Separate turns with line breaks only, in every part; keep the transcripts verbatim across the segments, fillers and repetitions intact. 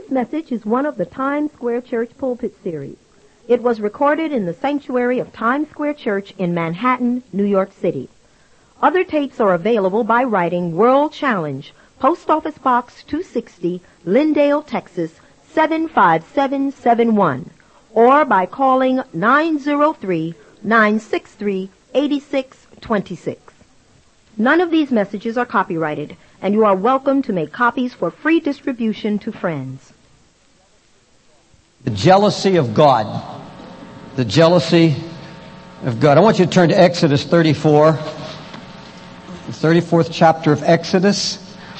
This message is one of the Times Square Church Pulpit Series. It was recorded in the sanctuary of Times Square Church in Manhattan, New York City. Other tapes are available by writing World Challenge, Post Office Box two sixty, Lindale, Texas, seven five seven seven one, or by calling nine zero three, nine six three, eight six two six. None of these messages are copyrighted, and you are welcome to make copies for free distribution to friends.
The jealousy of God. The jealousy of God. I want you to turn to Exodus thirty-four, the thirty-fourth chapter of Exodus.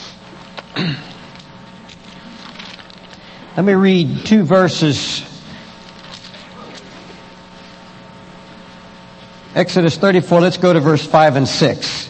Let me read two verses. Exodus thirty-four, let's go to verse five and six.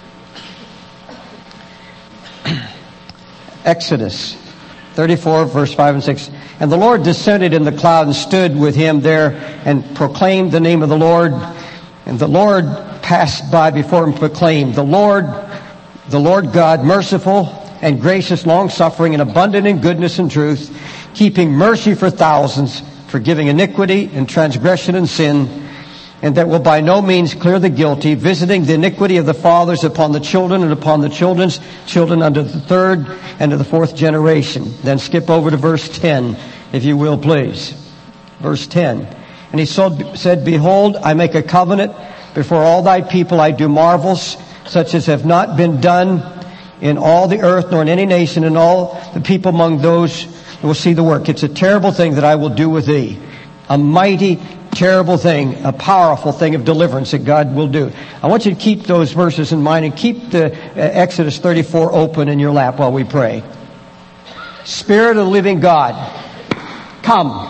Exodus thirty-four, verse five and six. And the Lord descended in the cloud and stood with him there and proclaimed the name of the Lord. And the Lord passed by before him and proclaimed, The Lord, the Lord God, merciful and gracious, long-suffering and abundant in goodness and truth, keeping mercy for thousands, forgiving iniquity and transgression and sin, and that will by no means clear the guilty, visiting the iniquity of the fathers upon the children and upon the children's children unto the third and to the fourth generation. Then skip over to verse ten, if you will, please. Verse ten. And he said, Behold, I make a covenant before all thy people. I do marvels such as have not been done in all the earth, nor in any nation, and all the people among those who will see the work. It's a terrible thing that I will do with thee. A mighty terrible thing, a powerful thing of deliverance that God will do. I want you to keep those verses in mind and keep the uh, Exodus thirty-four open in your lap while we pray. Spirit of the living God, come.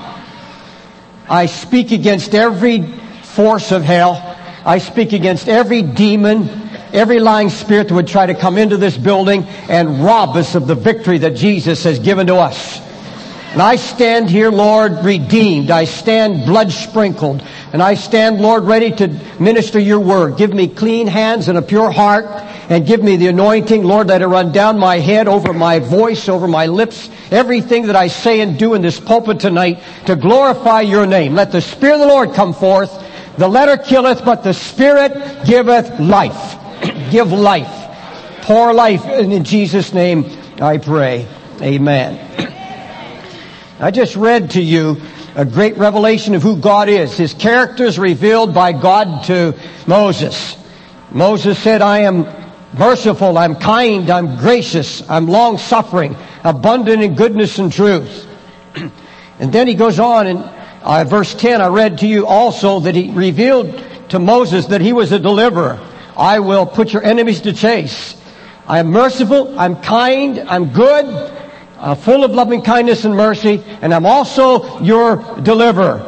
I speak against every force of hell. I speak against every demon, every lying spirit that would try to come into this building and rob us of the victory that Jesus has given to us. And I stand here, Lord, redeemed. I stand blood sprinkled. And I stand, Lord, ready to minister your word. Give me clean hands and a pure heart. And give me the anointing, Lord, let it run down my head, over my voice, over my lips. Everything that I say and do in this pulpit tonight to glorify your name. Let the Spirit of the Lord come forth. The letter killeth, but the Spirit giveth life. Give life. Pour life. And in Jesus' name I pray. Amen. I just read to you a great revelation of who God is. His character is revealed by God to Moses. Moses said, I am merciful, I'm kind, I'm gracious, I'm long-suffering, abundant in goodness and truth. And then he goes on in uh, verse ten, I read to you also that he revealed to Moses that he was a deliverer. I will put your enemies to chase. I am merciful, I'm kind, I'm good, Uh, full of loving kindness and mercy, and I'm also your deliverer.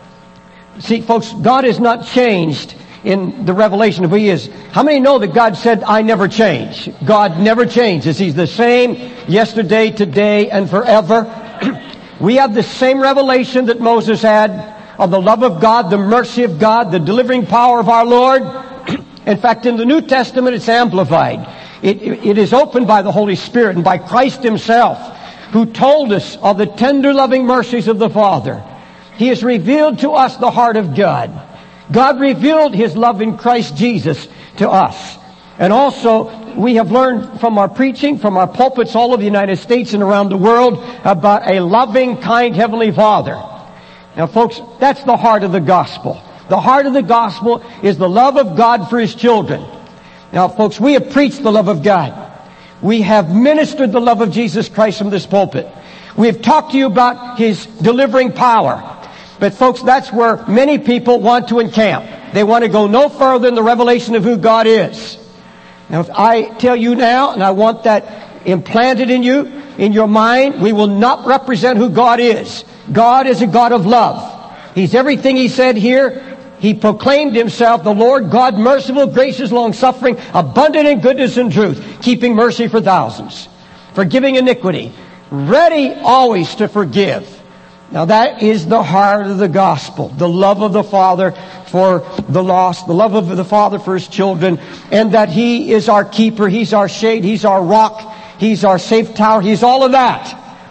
See, folks, God is not changed in the revelation of who He is. How many know that God said, I never change? God never changes. He's the same yesterday, today, and forever. We have the same revelation that Moses had of the love of God, the mercy of God, the delivering power of our Lord. In fact, in the New Testament, it's amplified. It, it is opened by the Holy Spirit and by Christ Himself, who told us of the tender loving mercies of the Father. He has revealed to us the heart of God. God revealed His love in Christ Jesus to us. And also, we have learned from our preaching, from our pulpits all over the United States and around the world, about a loving, kind Heavenly Father. Now, folks, that's the heart of the gospel. The heart of the gospel is the love of God for His children. Now, folks, we have preached the love of God. We have ministered the love of Jesus Christ from this pulpit. We have talked to you about His delivering power. But folks, that's where many people want to encamp. They want to go no further in the revelation of who God is. Now, if I tell you now, and I want that implanted in you, in your mind, we will not represent who God is. God is a God of love. He's everything He said here. He proclaimed Himself, the Lord God, merciful, gracious, long-suffering, abundant in goodness and truth, keeping mercy for thousands, forgiving iniquity, ready always to forgive. Now that is the heart of the gospel, the love of the Father for the lost, the love of the Father for His children, and that He is our keeper, He's our shade, He's our rock, He's our safe tower, He's all of that.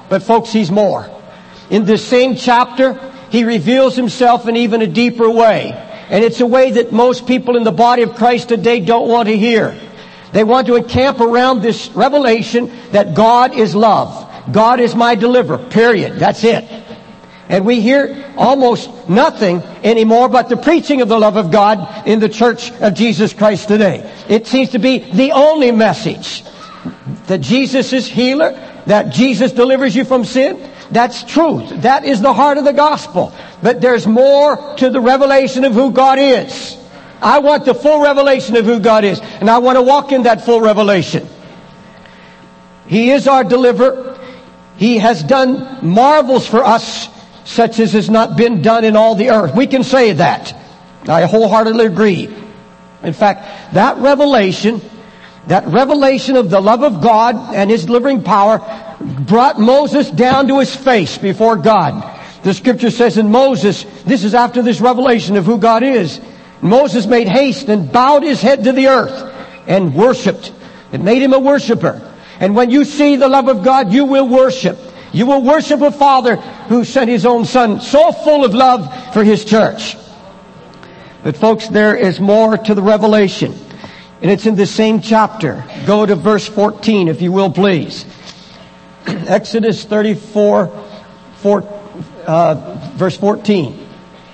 But folks, He's more. In this same chapter, He reveals Himself in even a deeper way. And it's a way that most people in the body of Christ today don't want to hear. They want to encamp around this revelation that God is love. God is my deliverer, period. That's it. And we hear almost nothing anymore but the preaching of the love of God in the church of Jesus Christ today. It seems to be the only message. That Jesus is healer, that Jesus delivers you from sin. That's truth. That is the heart of the gospel. But there's more to the revelation of who God is. I want the full revelation of who God is. And I want to walk in that full revelation. He is our deliverer. He has done marvels for us, such as has not been done in all the earth. We can say that. I wholeheartedly agree. In fact, that revelation, that revelation of the love of God and His delivering power brought Moses down to his face before God. The scripture says in Moses, this is after this revelation of who God is. Moses made haste and bowed his head to the earth and worshipped. It made him a worshiper. And when you see the love of God, you will worship. You will worship a Father who sent His own Son, so full of love for His church. But folks, there is more to the revelation. And it's in the same chapter. Go to verse fourteen, if you will, please. Exodus thirty-four, four, uh, verse fourteen.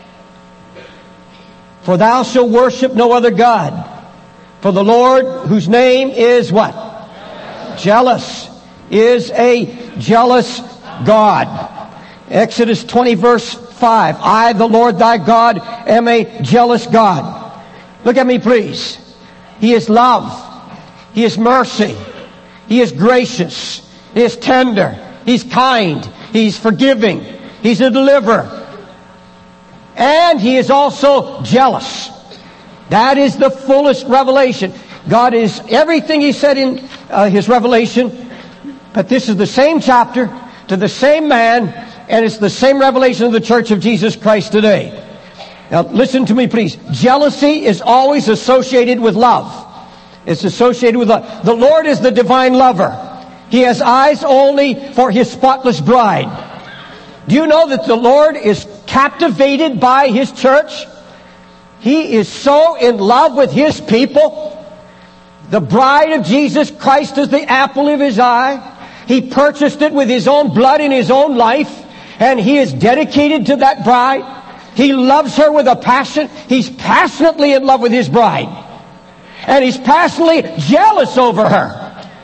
For thou shalt worship no other God. For the Lord, whose name is what? Jealous. Is a jealous God. Exodus twenty, verse five. I, the Lord thy God, am a jealous God. Look at me, please. He is love. He is mercy. He is gracious. He is tender. He's kind. He's forgiving. He's a deliverer. And He is also jealous. That is the fullest revelation. God is everything He said in uh, His revelation. But this is the same chapter to the same man. And it's the same revelation of the church of Jesus Christ today. Now listen to me, please. Jealousy is always associated with love. It's associated with love. The Lord is the divine lover. He has eyes only for His spotless bride. Do you know that the Lord is captivated by His church? He is so in love with His people. The bride of Jesus Christ is the apple of His eye. He purchased it with His own blood in His own life. And He is dedicated to that bride. He loves her with a passion. He's passionately in love with His bride. And He's passionately jealous over her.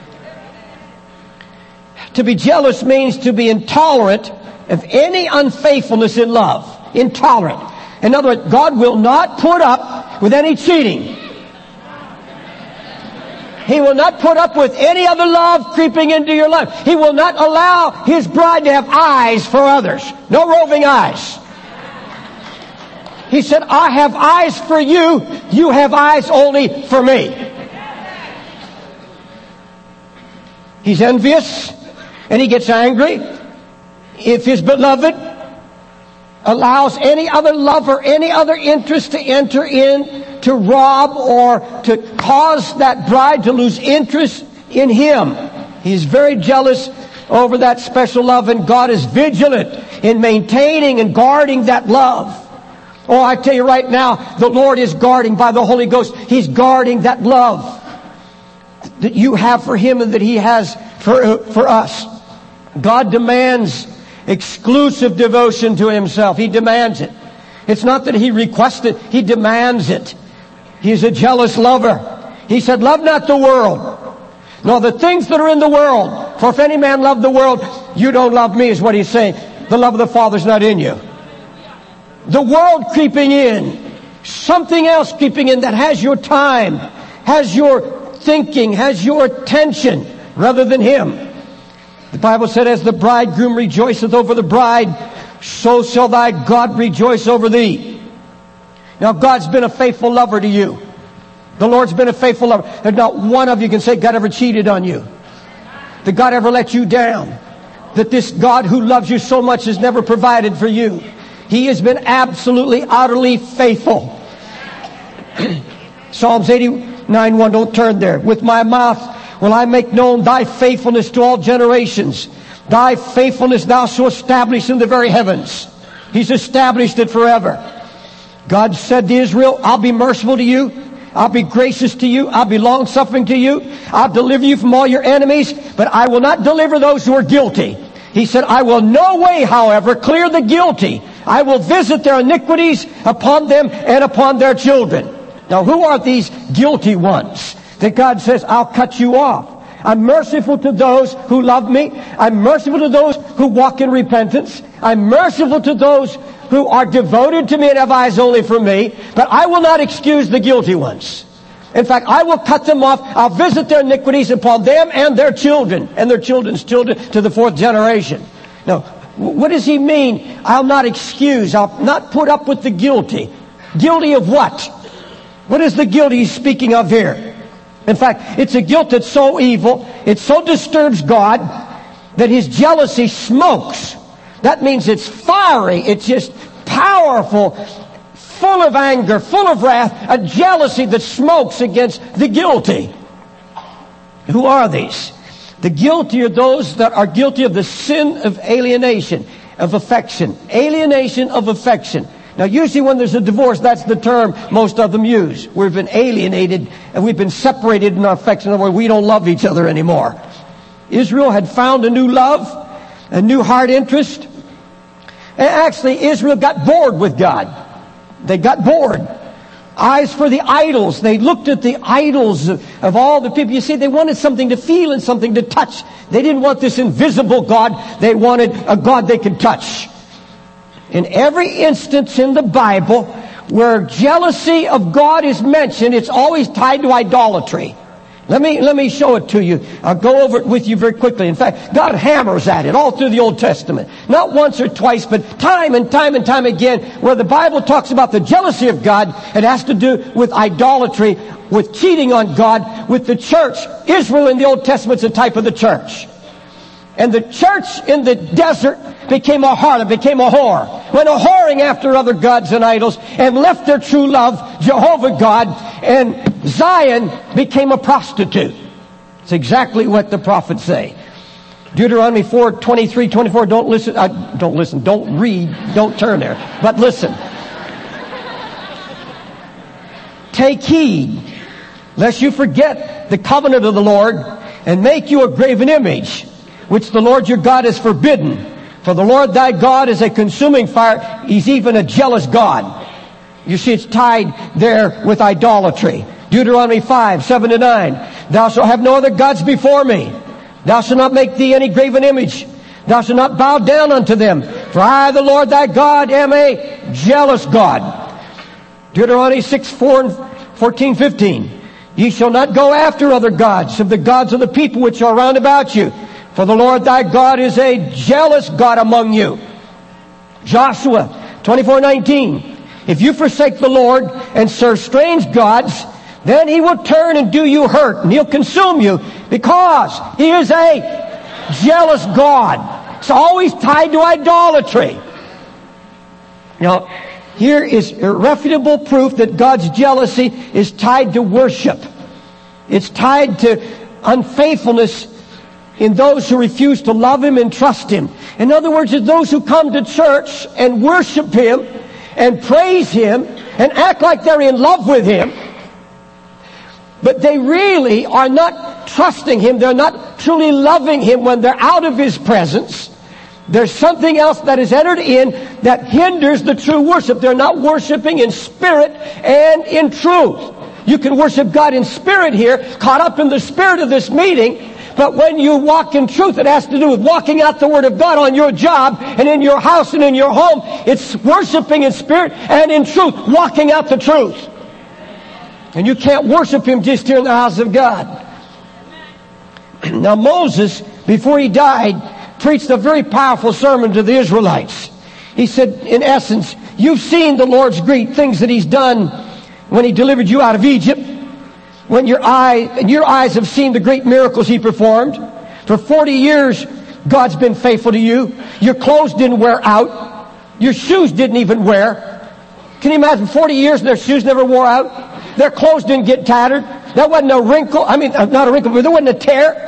To be jealous means to be intolerant of any unfaithfulness in love. Intolerant. In other words, God will not put up with any cheating. He will not put up with any other love creeping into your life. He will not allow His bride to have eyes for others. No roving eyes. He said, I have eyes for you. You have eyes only for me. He's envious and he gets angry if his beloved allows any other love or any other interest to enter in to rob or to cause that bride to lose interest in him. He's very jealous over that special love, and God is vigilant in maintaining and guarding that love. Oh, I tell you right now, the Lord is guarding by the Holy Ghost. He's guarding that love that you have for Him and that He has for, for us. God demands exclusive devotion to Himself. He demands it. It's not that He requests it. He demands it. He's a jealous lover. He said, love not the world, nor the things that are in the world. For if any man love the world, you don't love me, is what He's saying. The love of the Father's not in you. The world creeping in, something else creeping in that has your time, has your thinking, has your attention, rather than Him. The Bible said, as the bridegroom rejoiceth over the bride, so shall thy God rejoice over thee. Now, God's been a faithful lover to you. The Lord's been a faithful lover. There's not one of you can say God ever cheated on you. That God ever let you down. That this God who loves you so much has never provided for you. He has been absolutely, utterly faithful. Psalms eighty-nine one, don't turn there. With my mouth will I make known thy faithfulness to all generations. Thy faithfulness thou shalt establish in the very heavens. He's established it forever. God said to Israel, I'll be merciful to you. I'll be gracious to you. I'll be long-suffering to you. I'll deliver you from all your enemies, but I will not deliver those who are guilty. He said, I will no way, however, clear the guilty. I will visit their iniquities upon them and upon their children. Now, who are these guilty ones that God says, I'll cut you off? I'm merciful to those who love me. I'm merciful to those who walk in repentance. I'm merciful to those who are devoted to me and have eyes only for me. But I will not excuse the guilty ones. In fact, I will cut them off. I'll visit their iniquities upon them and their children and their children's children to the fourth generation. Now, what does he mean? I'll not excuse. I'll not put up with the guilty. Guilty of what? What is the guilt he's speaking of here? In fact, it's a guilt that's so evil, it so disturbs God, that his jealousy smokes. That means it's fiery, it's just powerful, full of anger, full of wrath, a jealousy that smokes against the guilty. Who are these? The guilty are those that are guilty of the sin of alienation, of affection. Alienation of affection. Now, usually when there's a divorce, that's the term most of them use. We've been alienated and we've been separated in our affection. In other words, we don't love each other anymore. Israel had found a new love, a new heart interest. And actually, Israel got bored with God. They got bored. Eyes for the idols. They looked at the idols of, of all the people. You see, they wanted something to feel and something to touch. They didn't want this invisible God. They wanted a God they could touch. In every instance in the Bible where jealousy of God is mentioned, it's always tied to idolatry. Let me, let me show it to you. I'll go over it with you very quickly. In fact, God hammers at it all through the Old Testament. Not once or twice, but time and time and time again, where the Bible talks about the jealousy of God, it has to do with idolatry, with cheating on God, with the church. Israel in the Old Testament is a type of the church. And the church in the desert became a harlot, became a whore. Went a whoring after other gods and idols and left their true love, Jehovah God, and Zion became a prostitute. It's exactly what the prophets say. Deuteronomy four, twenty-three, twenty-four, don't listen, uh, don't listen, don't read, don't turn there, but listen. Take heed, lest you forget the covenant of the Lord and make you a graven image, which the Lord your God has forbidden. For the Lord thy God is a consuming fire. He's even a jealous God. You see, it's tied there with idolatry. Deuteronomy five, seven to nine. Thou shalt have no other gods before me. Thou shalt not make thee any graven image. Thou shalt not bow down unto them. For I, the Lord thy God, am a jealous God. Deuteronomy six, four and fourteen, fifteen. Ye shall not go after other gods of the gods of the people which are round about you. For the Lord thy God is a jealous God among you. Joshua twenty-four, nineteen. If you forsake the Lord and serve strange gods, then he will turn and do you hurt, and he'll consume you, because he is a jealous God. It's always tied to idolatry. Now, here is irrefutable proof that God's jealousy is tied to worship. It's tied to unfaithfulness in those who refuse to love him and trust him. In other words, it's those who come to church and worship him and praise him and act like they're in love with him, but they really are not trusting him. They're not truly loving him when they're out of his presence. There's something else that is entered in that hinders the true worship. They're not worshiping in spirit and in truth. You can worship God in spirit here, caught up in the spirit of this meeting, but when you walk in truth, it has to do with walking out the Word of God on your job and in your house and in your home. It's worshiping in spirit and in truth, walking out the truth. And you can't worship him just here in the house of God. Now Moses, before he died, preached a very powerful sermon to the Israelites. He said, in essence, you've seen the Lord's great things that he's done when he delivered you out of Egypt. When your eye and your eyes have seen the great miracles he performed. For forty years, God's been faithful to you. Your clothes didn't wear out. Your shoes didn't even wear. Can you imagine forty years and their shoes never wore out? Their clothes didn't get tattered. There wasn't a wrinkle. I mean, not a wrinkle, but there wasn't a tear.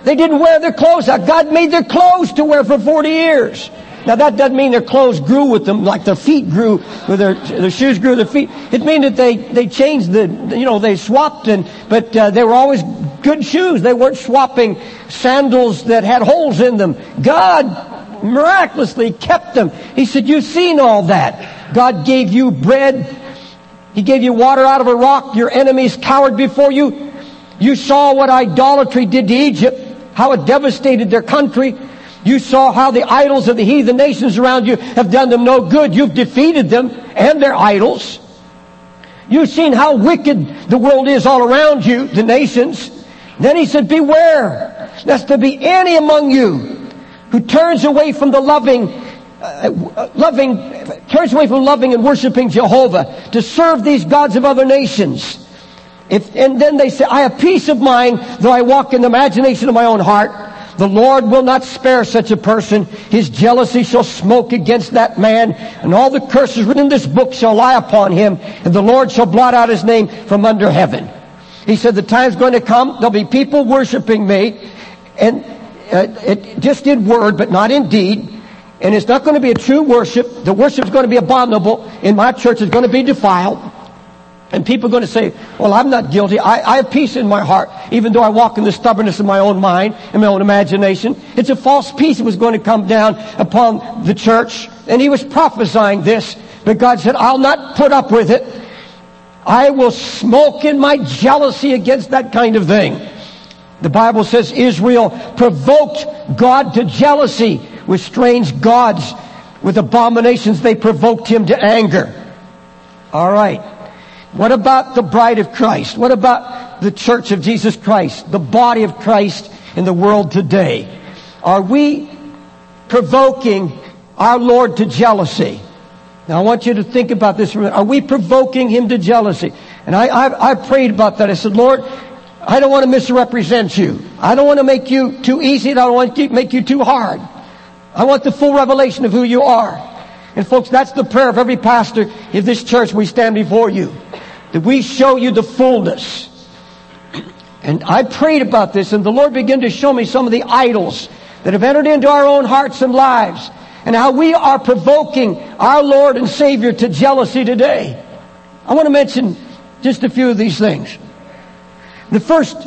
They didn't wear their clothes out. God made their clothes to wear for forty years. Now that doesn't mean their clothes grew with them like their feet grew, with their their shoes grew with their feet. It means that they they changed the, you know, they swapped, and but uh, they were always good shoes. They weren't swapping sandals that had holes in them. God miraculously kept them. He said, "You've seen all that. God gave you bread. He gave you water out of a rock. Your enemies cowered before you. You saw what idolatry did to Egypt, how it devastated their country. You saw how the idols of the heathen nations around you have done them no good. You've defeated them and their idols. You've seen how wicked the world is all around you, the nations." Then he said, "Beware, lest there be any among you who turns away from the loving, uh, loving, turns away from loving and worshiping Jehovah to serve these gods of other nations." If, and then they say, "I have peace of mind, though I walk in the imagination of my own heart. The Lord will not spare such a person. His jealousy shall smoke against that man, and all the curses written in this book shall lie upon him, and the Lord shall blot out his name from under heaven." He said, the time's going to come, there'll be people worshiping me, and uh, it just in word, but not in deed, and it's not going to be a true worship. The worship's going to be abominable. In my church, it's going to be defiled. And people are going to say, "Well, I'm not guilty. I, I have peace in my heart, even though I walk in the stubbornness of my own mind and my own imagination." It's a false peace that was going to come down upon the church. And he was prophesying this. But God said, "I'll not put up with it. I will smoke in my jealousy against that kind of thing." The Bible says Israel provoked God to jealousy with strange gods. With abominations, they provoked him to anger. All right. What about the bride of Christ? What about the church of Jesus Christ, the body of Christ in the world today? Are we provoking our Lord to jealousy? Now I want you to think about this. Are we provoking him to jealousy? And I, I, I prayed about that. I said, "Lord, I don't want to misrepresent you. I don't want to make you too easy. And I don't want to make you too hard. I want the full revelation of who you are." And folks, that's the prayer of every pastor in this church. We stand before you, that we show you the fullness. And I prayed about this, and the Lord began to show me some of the idols that have entered into our own hearts and lives, and how we are provoking our Lord and Savior to jealousy today. I want to mention just a few of these things. The first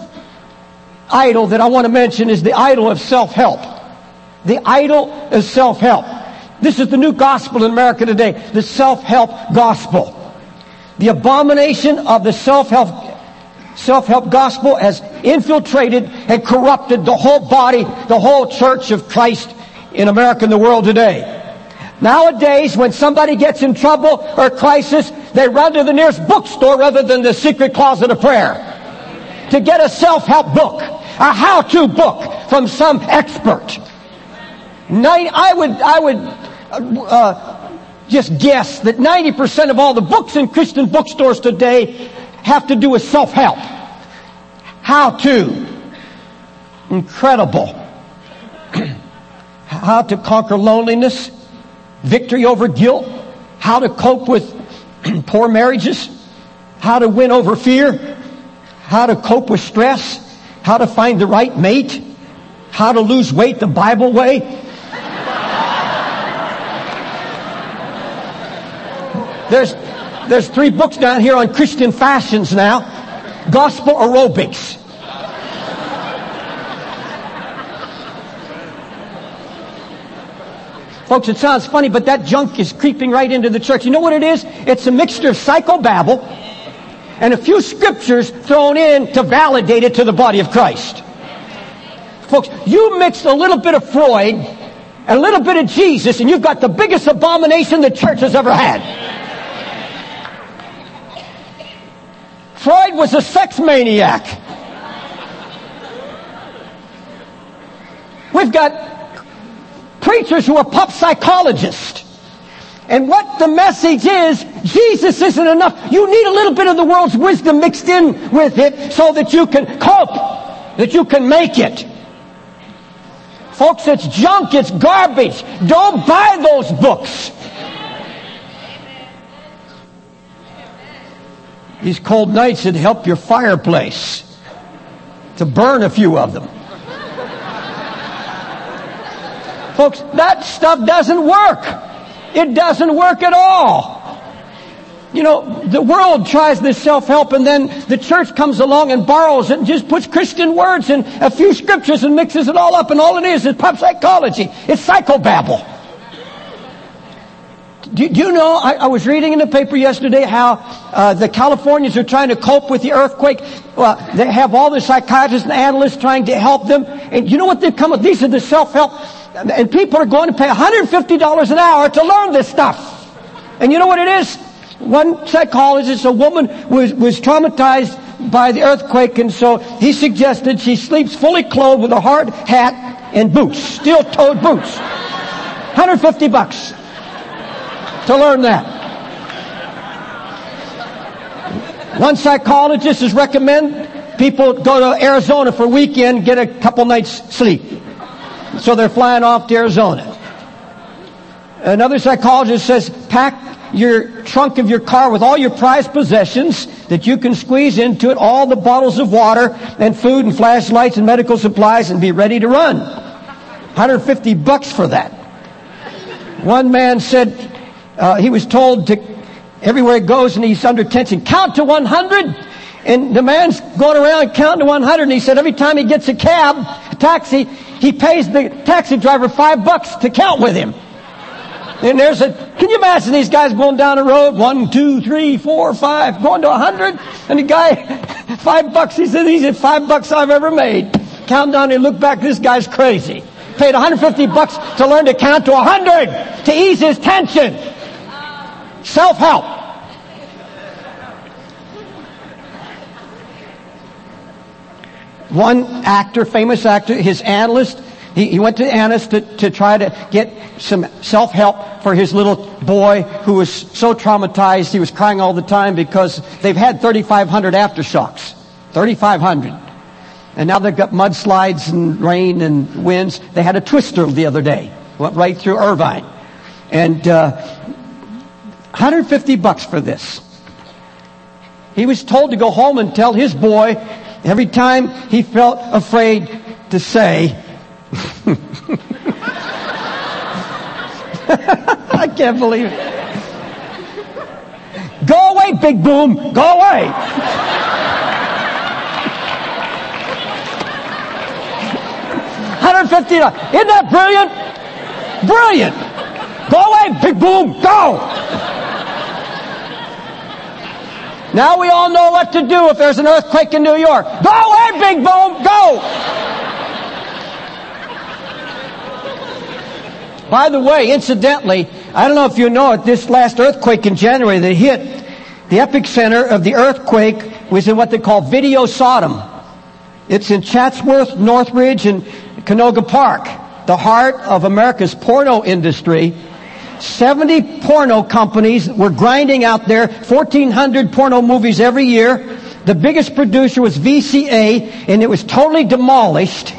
idol that I want to mention is the idol of self-help. The idol of self-help. This is the new gospel in America today, the self-help gospel. The abomination of the self-help self-help gospel has infiltrated and corrupted the whole body, the whole church of Christ in America and the world today. Nowadays, when somebody gets in trouble or crisis, they run to the nearest bookstore rather than the secret closet of prayer to get a self-help book, a how-to book from some expert. Nine, I would, I would uh, just guess that ninety percent of all the books in Christian bookstores today have to do with self-help. How to. Incredible. How to conquer loneliness, victory over guilt, how to cope with poor marriages, how to win over fear, how to cope with stress, how to find the right mate, how to lose weight the Bible way. There's, there's three books down here on Christian fashions now. Gospel aerobics. Folks, it sounds funny, but that junk is creeping right into the church. You know what it is? It's a mixture of psychobabble and a few scriptures thrown in to validate it to the body of Christ. Folks, you mix a little bit of Freud and a little bit of Jesus, and you've got the biggest abomination the church has ever had. Freud was a sex maniac. We've got preachers who are pop psychologists. And what the message is, Jesus isn't enough. You need a little bit of the world's wisdom mixed in with it so that you can cope, that you can make it. Folks, it's junk, it's garbage. Don't buy those books. These cold nights would help your fireplace to burn a few of them. Folks, that stuff doesn't work. It doesn't work at all. You know, the world tries this self-help, and then the church comes along and borrows it and just puts Christian words and a few scriptures and mixes it all up, and all it is is pop psychology. It's psychobabble. Do, do you know, I, I was reading in the paper yesterday how uh, the Californians are trying to cope with the earthquake. Well, they have all the psychiatrists and analysts trying to help them. And you know what they've come with? These are the self-help. And people are going to pay one hundred fifty dollars an hour to learn this stuff. And you know what it is? One psychologist, a woman, was, was traumatized by the earthquake, and so he suggested she sleeps fully clothed with a hard hat and boots, steel-toed boots. one hundred fifty bucks to learn that. One psychologist has recommended people go to Arizona for a weekend, get a couple nights sleep. So they're flying off to Arizona. Another psychologist says, pack your trunk of your car with all your prized possessions that you can squeeze into it, all the bottles of water and food and flashlights and medical supplies, and be ready to run. one hundred fifty bucks for that. One man said uh, he was told to, everywhere he goes and he's under tension, count to one hundred. And the man's going around counting to one hundred, and he said every time he gets a cab, a taxi, he pays the taxi driver five bucks to count with him. And there's a, can you imagine these guys going down the road, one, two, three, four, five, going to a hundred? And the guy, five bucks, he said, these are five bucks I've ever made. Count down and look back, this guy's crazy. Paid one hundred fifty bucks to learn to count to a hundred, to ease his tension. Self-help. One actor, famous actor, his analyst, He, he went to Annis to, to try to get some self-help for his little boy who was so traumatized. He was crying all the time because they've had thirty-five hundred aftershocks. thirty-five hundred. And now they've got mudslides and rain and winds. They had a twister the other day. Went right through Irvine. And uh, one hundred fifty bucks for this. He was told to go home and tell his boy every time he felt afraid to say, I can't believe it. Go away, Big Boom. Go away. one hundred fifty dollars. Isn't that brilliant? Brilliant. Go away, Big Boom. Go. Now we all know what to do if there's an earthquake in New York. Go away, Big Boom. Go. By the way, incidentally, I don't know if you know it, this last earthquake in January that hit, the epicenter of the earthquake was in what they call Video Sodom. It's in Chatsworth, Northridge, and Canoga Park, the heart of America's porno industry. seventy porno companies were grinding out there, fourteen hundred porno movies every year. The biggest producer was V C A, and it was totally demolished.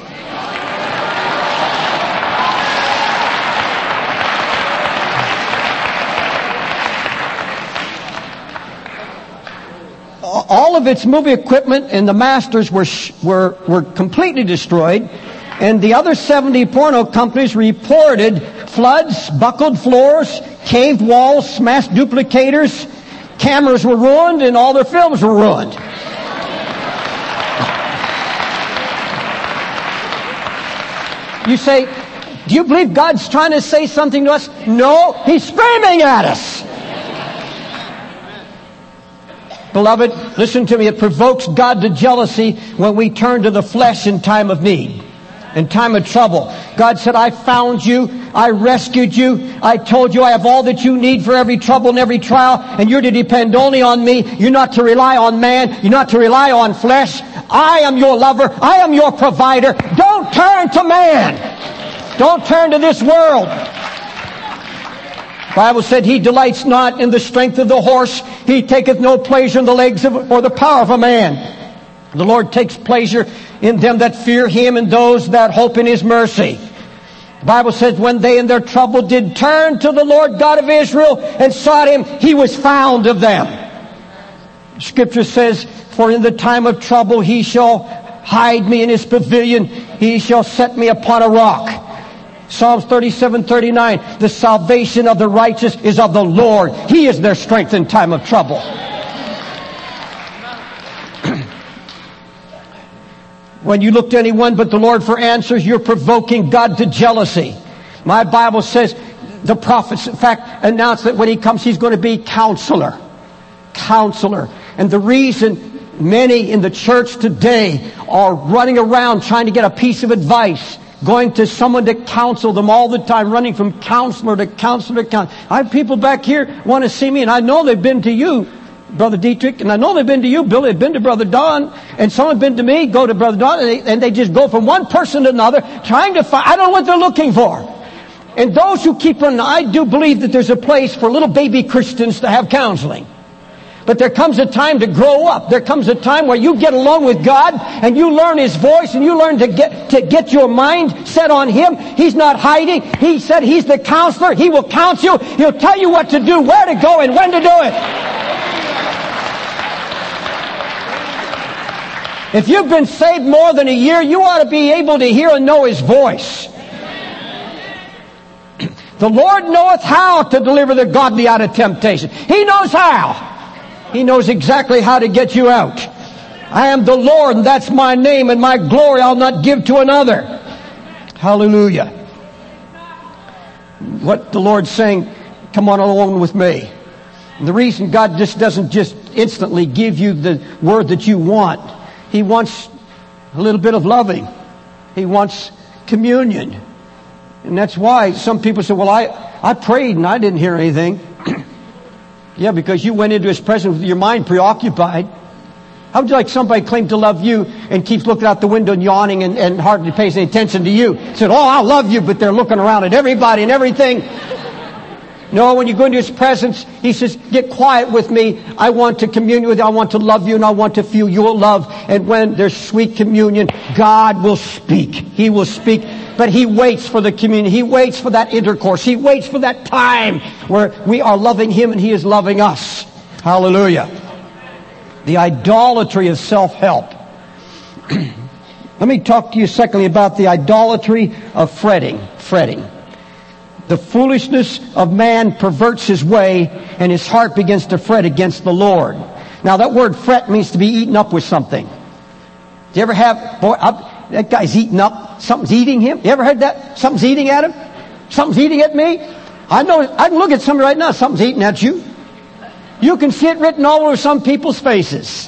All of its movie equipment and the masters were were were completely destroyed, and the other seventy porno companies reported floods, buckled floors, caved walls, smashed duplicators, cameras were ruined, and all their films were ruined. You say, do you believe God's trying to say something to us? No, He's screaming at us. Beloved, listen to me. It provokes God to jealousy when we turn to the flesh in time of need, in time of trouble. God said, I found you. I rescued you. I told you I have all that you need for every trouble and every trial, and you're to depend only on me. You're not to rely on man. You're not to rely on flesh. I am your lover. I am your provider. Don't turn to man. Don't turn to this world. The Bible said He delights not in the strength of the horse. He taketh no pleasure in the legs of, or the power of a man. The Lord takes pleasure in them that fear Him and those that hope in His mercy. The Bible says when they in their trouble did turn to the Lord God of Israel and sought Him, He was found of them. Scripture says, for in the time of trouble He shall hide me in His pavilion. He shall set me upon a rock. Psalms thirty-seven thirty-nine, the salvation of the righteous is of the Lord. He is their strength in time of trouble. When you look to anyone but the Lord for answers, you're provoking God to jealousy. My Bible says the prophets, in fact, announced that when He comes, He's going to be counselor. Counselor. And the reason many in the church today are running around trying to get a piece of advice, going to someone to counsel them all the time, running from counselor to counselor to counselor. I have people back here want to see me, and I know they've been to you, Brother Dietrich, and I know they've been to you, Billy, they've been to Brother Don, and some have been to me, go to Brother Don, and they, and they just go from one person to another, trying to find, I don't know what they're looking for. And those who keep running, I do believe that there's a place for little baby Christians to have counseling. But there comes a time to grow up. There comes a time where you get along with God and you learn His voice and you learn to get, to get your mind set on Him. He's not hiding. He said He's the counselor. He will counsel you. He'll tell you what to do, where to go, and when to do it. If you've been saved more than a year, you ought to be able to hear and know His voice. The Lord knoweth how to deliver the godly out of temptation. He knows how. He knows exactly how to get you out. I am the Lord, and that's my name, and my glory I'll not give to another. Hallelujah. What the Lord's saying, come on along with me. And the reason God just doesn't just instantly give you the word that you want. He wants a little bit of loving. He wants communion. And that's why some people say, well, I, I prayed and I didn't hear anything. Yeah, because you went into His presence with your mind preoccupied. How would you like somebody claim to love you and keeps looking out the window and yawning and, and hardly pays any attention to you? Said, oh, I love you, but they're looking around at everybody and everything. No, when you go into His presence, He says, get quiet with me. I want to commune with you. I want to love you and I want to feel your love. And when there's sweet communion, God will speak. He will speak. But He waits for the communion. He waits for that intercourse. He waits for that time where we are loving Him and He is loving us. Hallelujah. The idolatry of self-help. Let me talk to you secondly about the idolatry of fretting. Fretting. The foolishness of man perverts his way and his heart begins to fret against the Lord. Now that word fret means to be eaten up with something. Do you ever have, boy, I, that guy's eating up, something's eating him? You ever heard that? Something's eating at him? Something's eating at me? I know, I can look at somebody right now, something's eating at you. You can see it written all over some people's faces.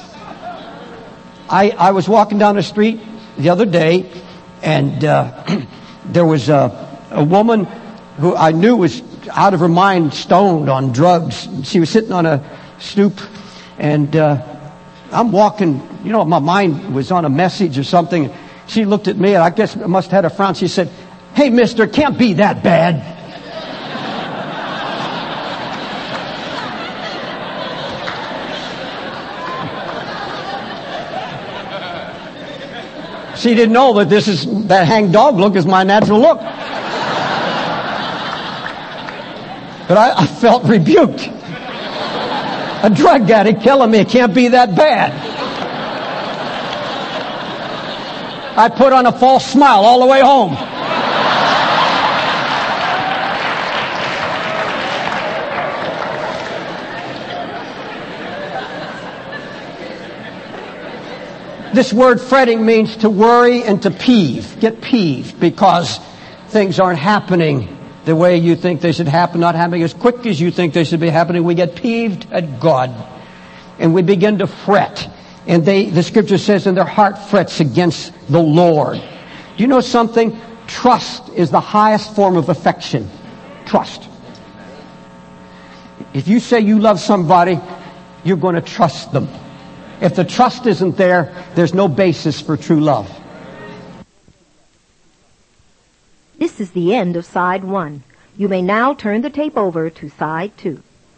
I, I was walking down the street the other day and uh, there was a, a woman who I knew was out of her mind, stoned on drugs. She was sitting on a stoop, and uh, I'm walking, you know, my mind was on a message or something. She looked at me, and I guess I must have had a frown. She said, hey, mister, can't be that bad. She didn't know that this is, that hang dog look is my natural look. But I, I felt rebuked. A drug addict killing me. It can't be that bad. I put on a false smile all the way home. This word fretting means to worry and to peeve. Get peeved because things aren't happening the way you think they should happen, not happening as quick as you think they should be happening. We get peeved at God. And we begin to fret. And they, the scripture says, and their heart frets against the Lord. Do you know something? Trust is the highest form of affection. Trust. If you say you love somebody, you're going to trust them. If the trust isn't there, there's no basis for true love.
This is the end of side one. You may now turn the tape over to side two.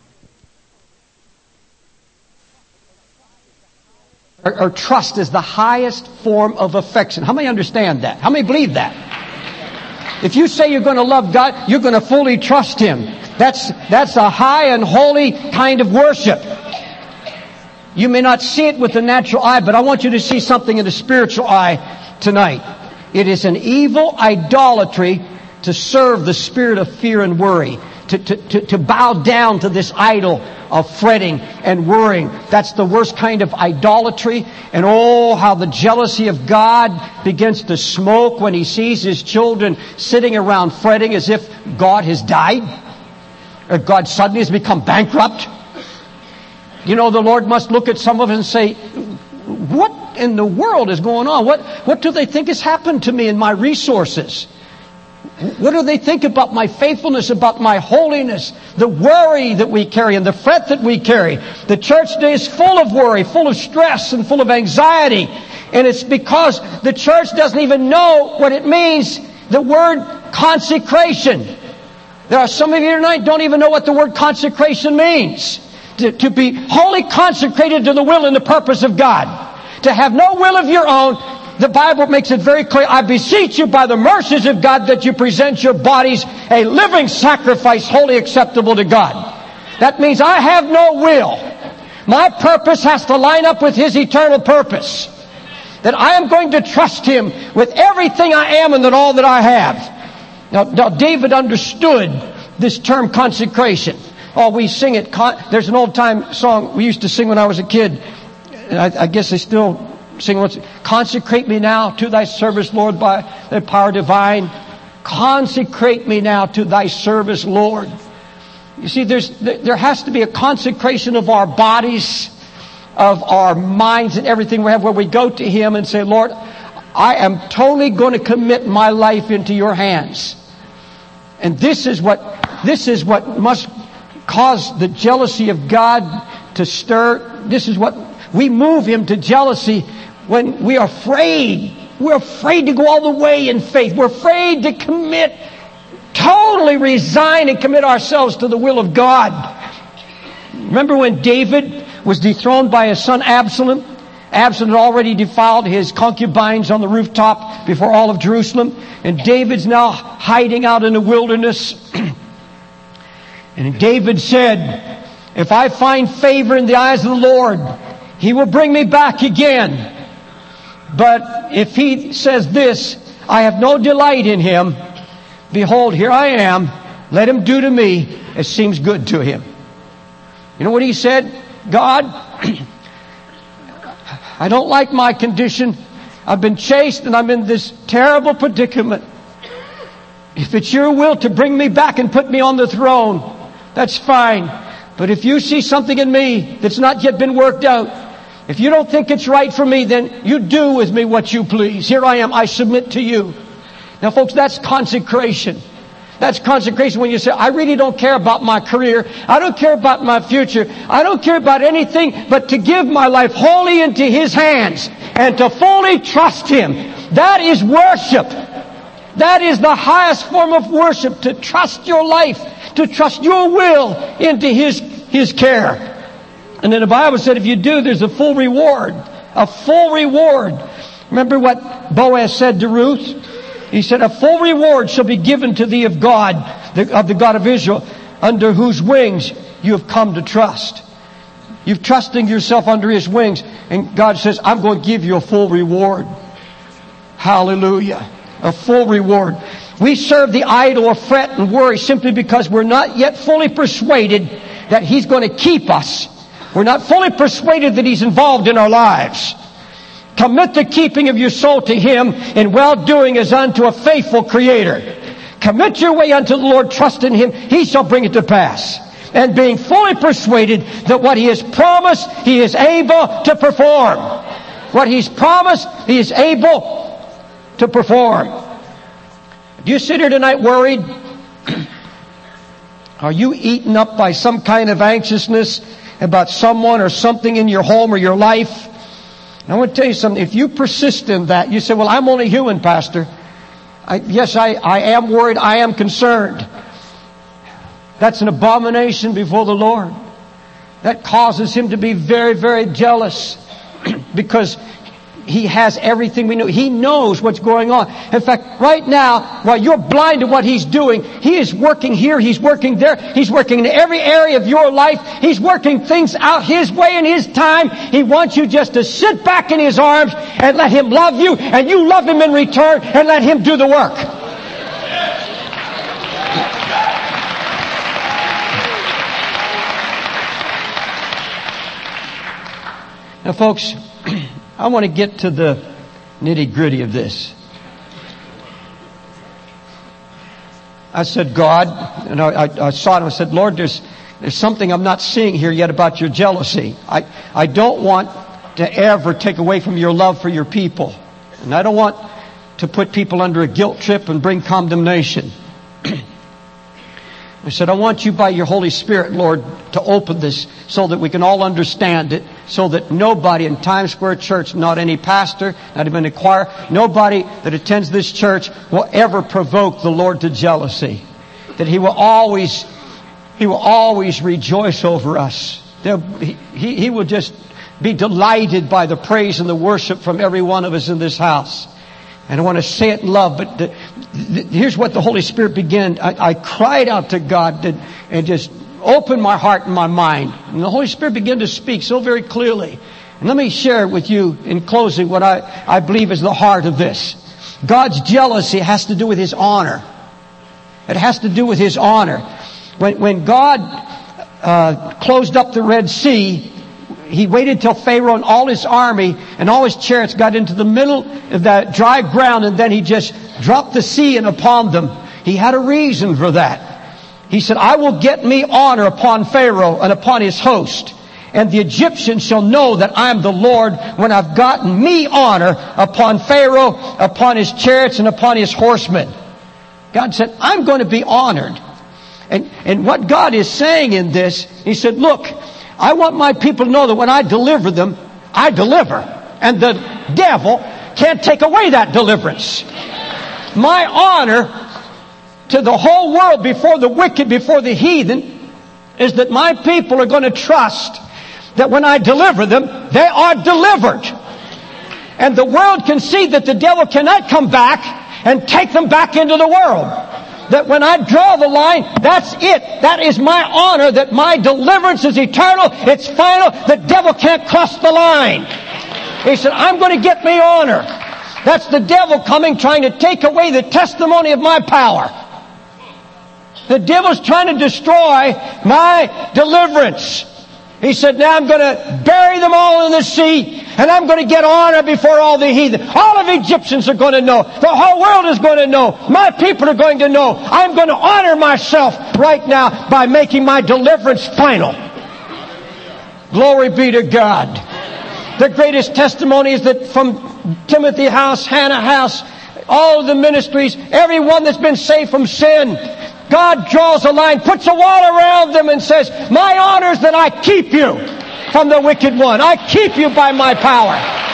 Or, or trust is the highest form of affection. How many understand that? How many believe that? If you say you're going to love God, you're going to fully trust Him. That's, that's a high and holy kind of worship. You may not see it with the natural eye, but I want you to see something in the spiritual eye tonight. It is an evil idolatry to serve the spirit of fear and worry, to, to, to, to bow down to this idol of fretting and worrying. That's the worst kind of idolatry. And oh, how the jealousy of God begins to smoke when He sees His children sitting around fretting as if God has died, or God suddenly has become bankrupt. You know, the Lord must look at some of us and say, what in the world is going on? What, what do they think has happened to me and my resources? What do they think about my faithfulness, about my holiness? The worry that we carry and the fret that we carry. The church today is full of worry, full of stress, and full of anxiety. And it's because the church doesn't even know what it means, the word consecration. There are some of you tonight don't even know what the word consecration means. To, to be wholly consecrated to the will and the purpose of God. To have no will of your own. The Bible makes it very clear, I beseech you by the mercies of God that you present your bodies a living sacrifice, wholly acceptable to God. That means I have no will. My purpose has to line up with His eternal purpose. That I am going to trust Him with everything I am and with all that I have. Now, now David understood this term consecration. Oh, we sing it. There's an old-time song we used to sing when I was a kid. I, I guess they still sing once. Consecrate me now to Thy service, Lord, by Thy power divine. Consecrate me now to Thy service, Lord. You see, there's there has to be a consecration of our bodies, of our minds and everything we have, where we go to Him and say, Lord, I am totally going to commit my life into Your hands. And this is what this is what must cause the jealousy of God to stir. This is what we move Him to jealousy when we are afraid. We're afraid to go all the way in faith. We're afraid to commit, totally resign and commit ourselves to the will of God. Remember when David was dethroned by his son Absalom? Absalom had already defiled his concubines on the rooftop before all of Jerusalem. And David's now hiding out in the wilderness. And David said, if I find favor in the eyes of the Lord, He will bring me back again. But if He says this, I have no delight in him, behold, here I am, let him do to me as seems good to him. You know what he said? God, I don't like my condition. I've been chased and I'm in this terrible predicament. If it's Your will to bring me back and put me on the throne, that's fine. But if You see something in me that's not yet been worked out, if You don't think it's right for me, then You do with me what You please. Here I am. I submit to You. Now, folks, that's consecration. That's consecration when you say, I really don't care about my career. I don't care about my future. I don't care about anything but to give my life wholly into His hands and to fully trust Him. That is worship. That is the highest form of worship, to trust your life, to trust your will into His, His care. And then the Bible said if you do, there's a full reward. A full reward. Remember what Boaz said to Ruth? He said, a full reward shall be given to thee of God, the, of the God of Israel, under whose wings you have come to trust. You've trusting yourself under His wings. And God says, I'm going to give you a full reward. Hallelujah. A full reward. We serve the idol of fret and worry simply because we're not yet fully persuaded that He's going to keep us. We're not fully persuaded that He's involved in our lives. Commit the keeping of your soul to Him in well-doing as unto a faithful Creator. Commit your way unto the Lord, trust in Him. He shall bring it to pass. And being fully persuaded that what He has promised, He is able to perform. What He's promised, He is able to perform. Do you sit here tonight worried? Are you eaten up by some kind of anxiousness about someone or something in your home or your life? And I want to tell you something. If you persist in that, you say, well, I'm only human, Pastor. I, yes, I, I am worried. I am concerned. That's an abomination before the Lord. That causes Him to be very, very jealous because He has everything we know. He knows what's going on. In fact, right now, while you're blind to what He's doing, He is working here, He's working there, He's working in every area of your life. He's working things out His way in His time. He wants you just to sit back in His arms and let Him love you, and you love Him in return, and let Him do the work. Now, folks, I want to get to the nitty-gritty of this. I said, God, and I, I, I saw it and I said, Lord, there's, there's something I'm not seeing here yet about your jealousy. I, I don't want to ever take away from your love for your people. And I don't want to put people under a guilt trip and bring condemnation. I said, I want you by your Holy Spirit, Lord, to open this so that we can all understand it, so that nobody in Times Square Church, not any pastor, not even a choir, nobody that attends this church will ever provoke the Lord to jealousy. That He will always, He will always rejoice over us. He, he, he will just be delighted by the praise and the worship from every one of us in this house. And I want to say it in love, but the, the, here's what the Holy Spirit began. I, I cried out to God to, and just opened my heart and my mind. And the Holy Spirit began to speak so very clearly. And let me share with you in closing what I, I believe is the heart of this. God's jealousy has to do with His honor. It has to do with His honor. When, when God uh, closed up the Red Sea, He waited till Pharaoh and all his army and all his chariots got into the middle of that dry ground, and then He just dropped the sea in upon them. He had a reason for that. He said, I will get me honor upon Pharaoh and upon his host, and the Egyptians shall know that I am the Lord when I've gotten me honor upon Pharaoh, upon his chariots, and upon his horsemen. God said, I'm going to be honored. And, and what God is saying in this, He said, look, I want my people to know that when I deliver them, I deliver. And the devil can't take away that deliverance. My honor to the whole world before the wicked, before the heathen, is that my people are going to trust that when I deliver them, they are delivered. And the world can see that the devil cannot come back and take them back into the world. That when I draw the line, that's it. That is my honor, that my deliverance is eternal. It's final. The devil can't cross the line. He said, I'm going to get me honor. That's the devil coming, trying to take away the testimony of my power. The devil's trying to destroy my deliverance. He said, now I'm going to bury them all in the sea, and I'm going to get honor before all the heathen. All of the Egyptians are going to know. The whole world is going to know. My people are going to know. I'm going to honor myself right now by making my deliverance final. Glory be to God. The greatest testimony is that from Timothy House, Hannah House, all of the ministries, everyone that's been saved from sin, God draws a line, puts a wall around them and says, my honor is that I keep you from the wicked one. I keep you by my power.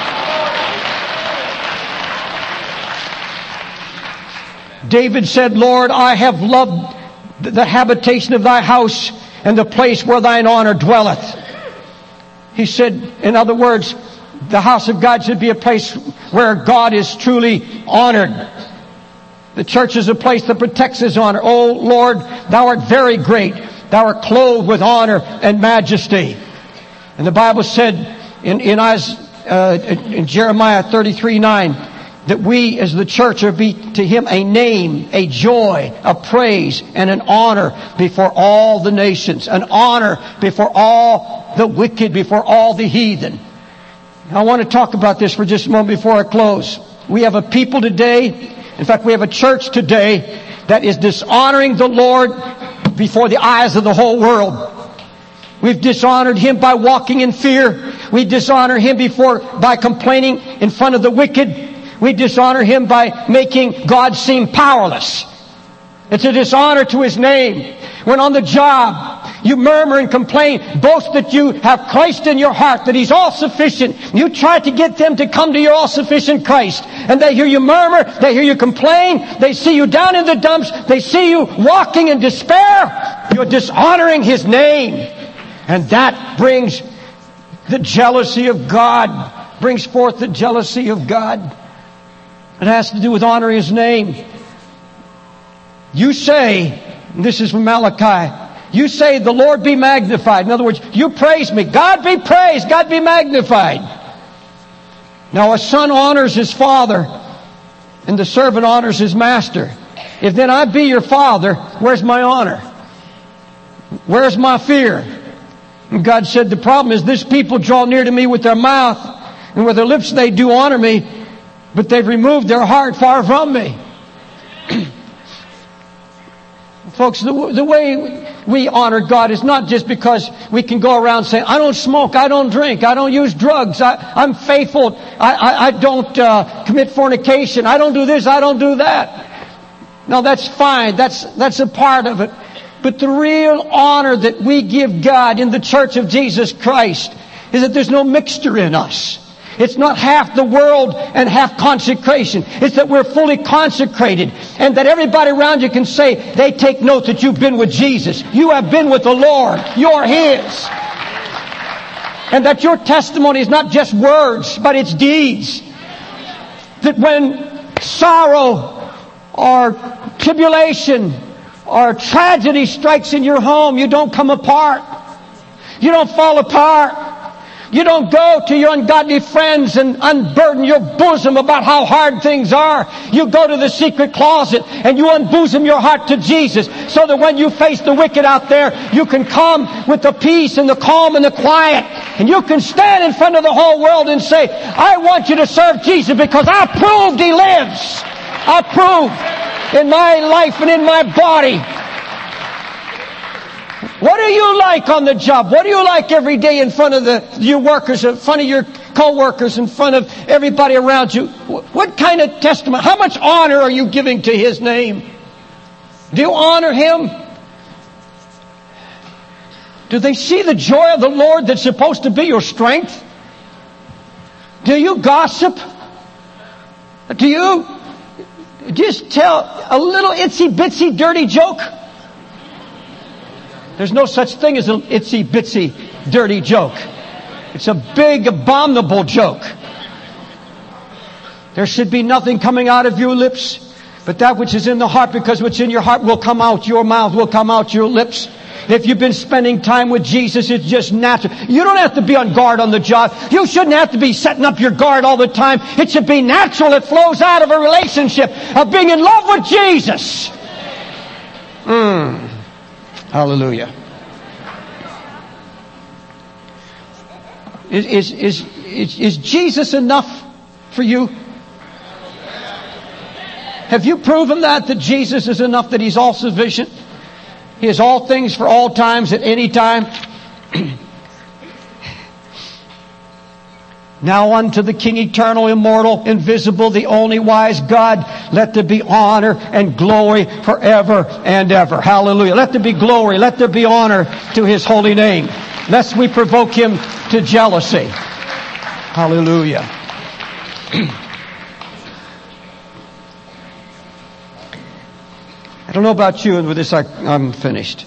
David said, Lord, I have loved the habitation of thy house and the place where thine honor dwelleth. He said, in other words, the house of God should be a place where God is truly honored. The church is a place that protects His honor. Oh, Lord, thou art very great. Thou art clothed with honor and majesty. And the Bible said in, in, uh, in Jeremiah thirty-three nine that we as the church are be to Him a name, a joy, a praise, and an honor before all the nations. An honor before all the wicked, before all the heathen. I want to talk about this for just a moment before I close. We have a people today, in fact, we have a church today that is dishonoring the Lord before the eyes of the whole world. We've dishonored Him by walking in fear. We dishonor Him before by complaining in front of the wicked. We dishonor Him by making God seem powerless. It's a dishonor to His name. When on the job, you murmur and complain, boast that you have Christ in your heart, that He's all-sufficient. You try to get them to come to your all-sufficient Christ. And they hear you murmur, they hear you complain, they see you down in the dumps, they see you walking in despair. You're dishonoring His name. And that brings the jealousy of God, brings forth the jealousy of God. It has to do with honoring His name. You say, and this is from Malachi, you say, the Lord be magnified. In other words, you praise me. God be praised. God be magnified. Now a son honors his father, and the servant honors his master. If then I be your father, where's my honor? Where's my fear? And God said, the problem is this people draw near to me with their mouth, and with their lips they do honor me, but they've removed their heart far from me. Folks, the, the way we honor God is not just because we can go around saying, I don't smoke, I don't drink, I don't use drugs, I, I'm faithful, I, I, I don't uh, commit fornication, I don't do this, I don't do that. No, that's fine. That's, that's a part of it. But the real honor that we give God in the Church of Jesus Christ is that there's no mixture in us. It's not half the world and half consecration. It's that we're fully consecrated, and that everybody around you can say they take note that you've been with Jesus. You have been with the Lord. You're His. And that your testimony is not just words, but it's deeds. That when sorrow or tribulation or tragedy strikes in your home, you don't come apart. You don't fall apart. You don't go to your ungodly friends and unburden your bosom about how hard things are. You go to the secret closet and you unbosom your heart to Jesus, so that when you face the wicked out there, you can come with the peace and the calm and the quiet. And you can stand in front of the whole world and say, I want you to serve Jesus because I proved He lives. I proved in my life and in my body. What do you like on the job? What do you like every day in front of the, your workers, in front of your co-workers, in front of everybody around you? What kind of testimony? How much honor are you giving to His name? Do you honor Him? Do they see the joy of the Lord that's supposed to be your strength? Do you gossip? Do you just tell a little itsy bitsy dirty joke? There's no such thing as an itsy bitsy dirty joke. It's a big abominable joke. There should be nothing coming out of your lips but that which is in the heart, because what's in your heart will come out your mouth, will come out your lips. If you've been spending time with Jesus, it's just natural. You don't have to be on guard on the job. You shouldn't have to be setting up your guard all the time. It should be natural. It flows out of a relationship of being in love with Jesus. Mm. Hallelujah. Is, is, is, is, is Jesus enough for you? Have you proven that, that Jesus is enough, that He's all sufficient? He is all things for all times, at any time. Now unto the King eternal, immortal, invisible, the only wise God, let there be honor and glory forever and ever. Hallelujah. Let there be glory. Let there be honor to His holy name, lest we provoke Him to jealousy. Hallelujah. I don't know about you, and with this I, I'm finished.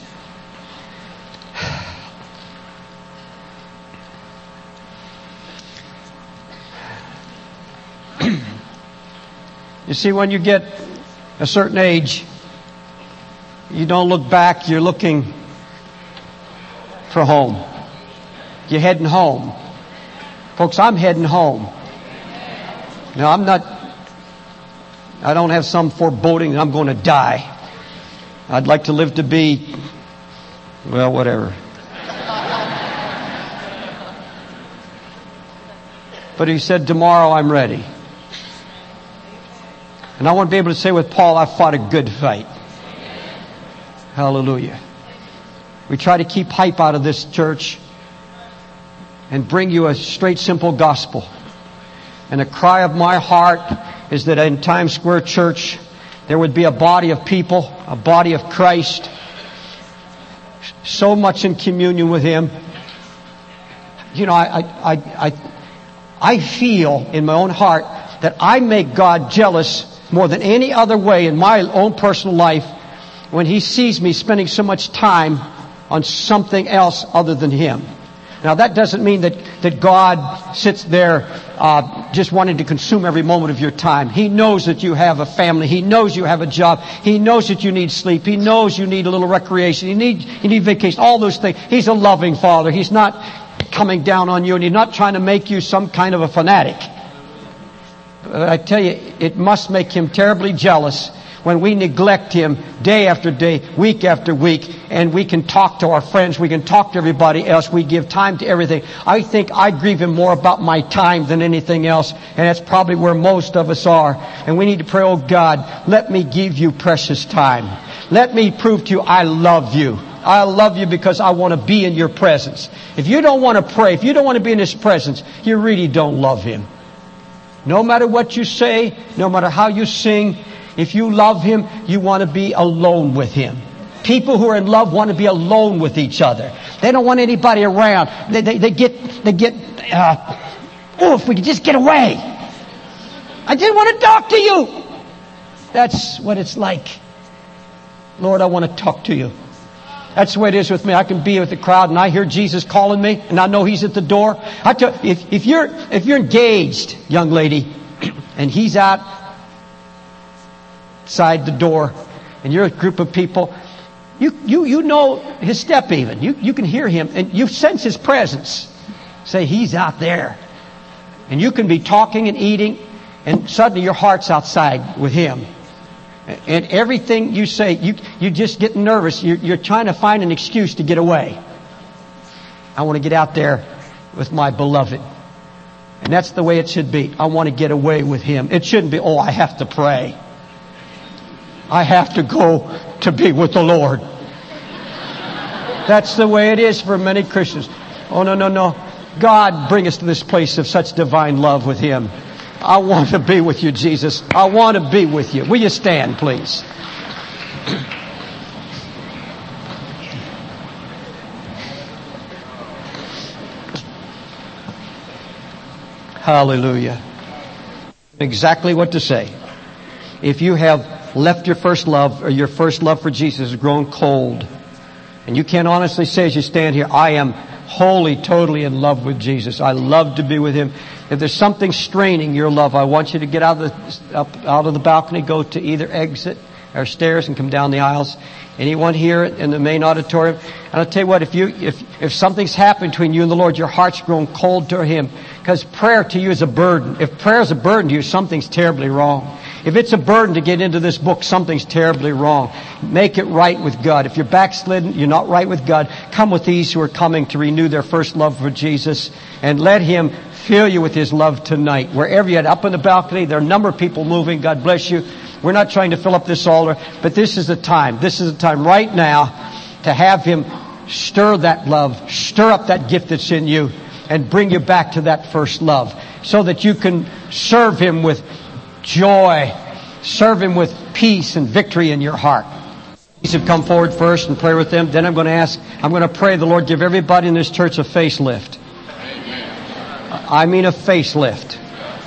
You see, when you get a certain age, you don't look back, you're looking for home. You're heading home. Folks, I'm heading home. Now, I'm not, I don't have some foreboding that I'm going to die. I'd like to live to be, well, whatever. But He said, tomorrow I'm ready. And I want to be able to say with Paul, I fought a good fight. Hallelujah. We try to keep hype out of this church and bring you a straight, simple gospel. And the cry of my heart is that in Times Square Church, there would be a body of people, a body of Christ, so much in communion with Him. You know, I, I, I, I, I feel in my own heart that I make God jealous more than any other way in my own personal life when He sees me spending so much time on something else other than Him. Now, that doesn't mean that, that God sits there uh, just wanting to consume every moment of your time. He knows that you have a family. He knows you have a job. He knows that you need sleep. He knows you need a little recreation. You need, you need vacation. All those things. He's a loving Father. He's not coming down on you, and He's not trying to make you some kind of a fanatic. But I tell you, it must make Him terribly jealous when we neglect Him day after day, week after week, and we can talk to our friends, we can talk to everybody else, we give time to everything. I think I grieve Him more about my time than anything else, and that's probably where most of us are. And we need to pray, oh God, let me give You precious time. Let me prove to You I love You. I love You because I want to be in Your presence. If you don't want to pray, if you don't want to be in His presence, you really don't love Him. No matter what you say, no matter how you sing, if you love Him, you want to be alone with Him. People who are in love want to be alone with each other. They don't want anybody around. They, they, they get, they get, uh, oh, if we could just get away. I didn't want to talk to you. That's what it's like. Lord, I want to talk to You. That's the way it is with me. I can be with the crowd and I hear Jesus calling me and I know He's at the door. I tell, if, if you're, if you're engaged, young lady, and He's outside the door and you're a group of people, you, you, you know His step even. You, you can hear Him and you sense His presence. Say, He's out there. And you can be talking and eating and suddenly your heart's outside with Him. And everything you say, you, you just get nervous. You're, you're trying to find an excuse to get away. I want to get out there with my beloved. And that's the way it should be. I want to get away with Him. It shouldn't be, oh, I have to pray. I have to go to be with the Lord. That's the way it is for many Christians. Oh, no, no, no. God, bring us to this place of such divine love with Him. I want to be with You, Jesus. I want to be with You. Will you stand, please? Hallelujah. Exactly what to say. If you have left your first love, or your first love for Jesus has grown cold, and you can't honestly say as you stand here, I am wholly, totally in love with Jesus. I love to be with Him. If there's something straining your love, I want you to get out of the up, out of the balcony, go to either exit or stairs, and come down the aisles. Anyone here in the main auditorium? And I'll tell you what, if you if if something's happened between you and the Lord, your heart's grown cold to Him, because prayer to you is a burden. If prayer is a burden to you, something's terribly wrong. If it's a burden to get into this book, something's terribly wrong. Make it right with God. If you're backslidden, you're not right with God, come with these who are coming to renew their first love for Jesus, and let Him fill you with His love tonight. Wherever you're at, up on the balcony, there are a number of people moving. God bless you. We're not trying to fill up this altar, but this is the time. This is the time right now to have Him stir that love, stir up that gift that's in you, and bring you back to that first love, so that you can serve Him with joy, serve Him with peace and victory in your heart. These have come forward first and pray with them. Then I'm going to ask, I'm going to pray the Lord give everybody in this church a facelift. I mean a facelift.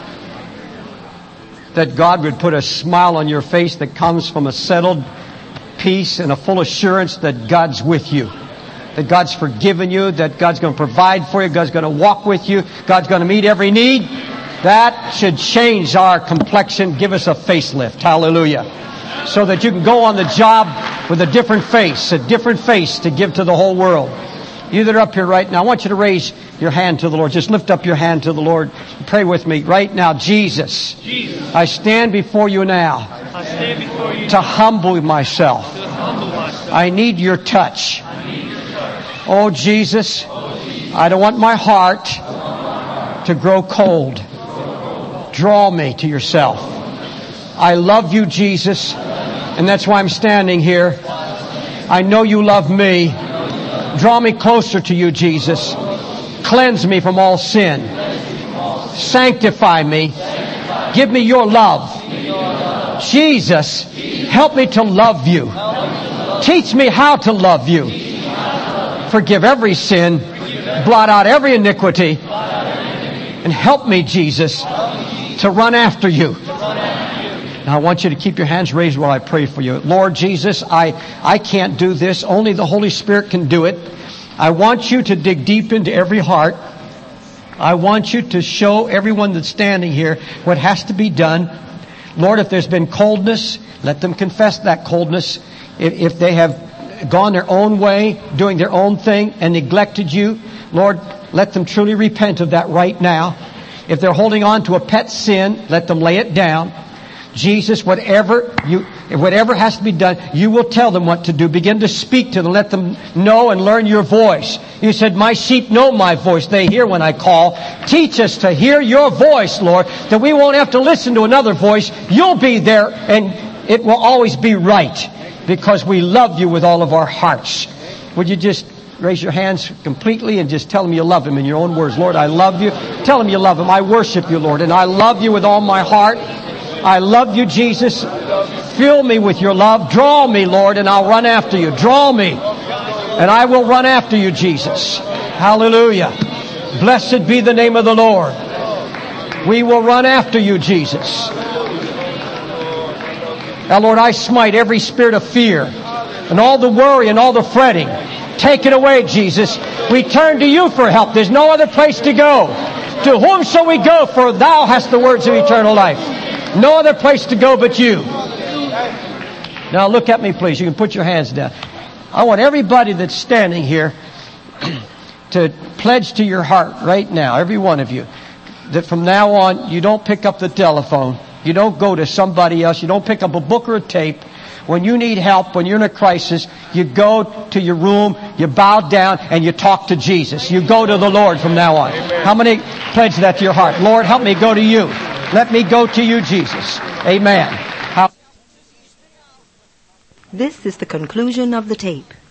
That God would put a smile on your face that comes from a settled peace and a full assurance that God's with you. That God's forgiven you, that God's going to provide for you, God's going to walk with you, God's going to meet every need. That should change our complexion, give us a facelift. Hallelujah. So that you can go on the job with a different face, a different face to give to the whole world. You that are up here right now, I want you to raise your hand to the Lord. Just lift up your hand to the Lord. Pray with me right now. Jesus, Jesus. I stand before You now, I stand before you to humble myself. To humble myself. I need Your touch. I need your touch. Oh, Jesus, oh, Jesus. I don't want my heart, want my heart to grow cold. To grow cold. Draw me to Yourself. I love You, Jesus, and that's why I'm standing here. I know You love me. Draw me closer to You, Jesus. Cleanse me from all sin. Sanctify me. Give me Your love. Jesus, help me to love You. Teach me how to love You. Forgive every sin. Blot out every iniquity. And help me, Jesus, to run after You. Now I want you to keep your hands raised while I pray for you. Lord Jesus, I, I can't do this. Only the Holy Spirit can do it. I want You to dig deep into every heart. I want You to show everyone that's standing here what has to be done. Lord, if there's been coldness, let them confess that coldness. If, if they have gone their own way, doing their own thing, and neglected You, Lord, let them truly repent of that right now. If they're holding on to a pet sin, let them lay it down. Jesus, whatever you, whatever has to be done, you will tell them what to do. Begin to speak to them. Let them know and learn your voice. You said, my sheep know my voice. They hear when I call. Teach us to hear your voice, Lord, that we won't have to listen to another voice. You'll be there, and it will always be right, because we love you with all of our hearts. Would you just raise your hands completely and just tell him you love him in your own words? Lord, I love you. Tell him you love him. I worship you, Lord, and I love you with all my heart. I love you, Jesus. Fill me with your love. Draw me, Lord, and I'll run after you. Draw me, and I will run after you, Jesus. Hallelujah. Blessed be the name of the Lord. We will run after you, Jesus. Now, Lord, I smite every spirit of fear and all the worry and all the fretting. Take it away, Jesus. We turn to you for help. There's no other place to go. To whom shall we go? For thou hast the words of eternal life. No other place to go but you. Now look at me, please. You can put your hands down. I want everybody that's standing here to pledge to your heart right now, every one of you, that from now on you don't pick up the telephone. You don't go to somebody else. You don't pick up a book or a tape. When you need help, when you're in a crisis, you go to your room, you bow down, and you talk to Jesus. You go to the Lord from now on. How many pledge that to your heart? Lord, help me go to you. Let me go to you, Jesus. Amen. How-
This is the conclusion of the tape.